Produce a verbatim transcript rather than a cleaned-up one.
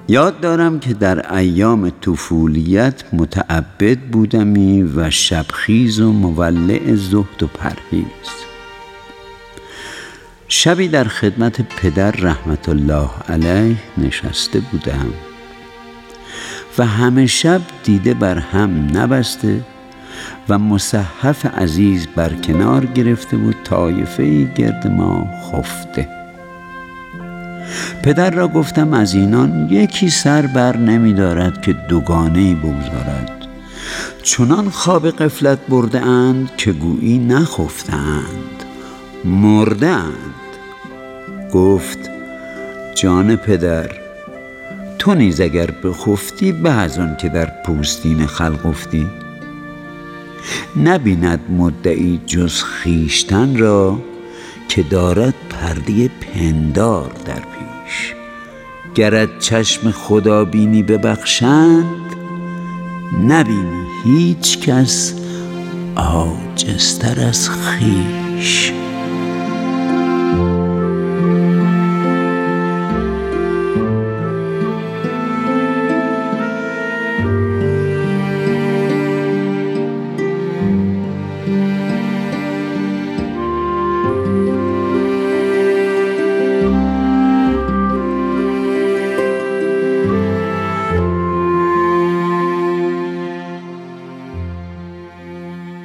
یاد دارم که در ایام طفولیت متعبد بودمی و شبخیز و مولع زهد و پرهیز. شبی در خدمت پدر رحمت الله علیه نشسته بودم و همه شب دیده بر هم نبسته و مصحف عزیز بر کنار گرفته بود طایفه‌ای گرد ما خفته. پدر را گفتم از اینان یکی سر بر نمی دارد که دوگانه‌ای بگذارد، چنان خواب غفلت برده اند که گویی نخفته اند، مرده اند. گفت جان پدر، تو نیز اگر بخفتی به از آن که در پوستین خلق افتی. نبیند مدعی جز خویشتن را که دارد پرده پندار در پیش. گرت چشم خدا بینی ببخشند، نبینی هیچ کس عاجزتر از خویش.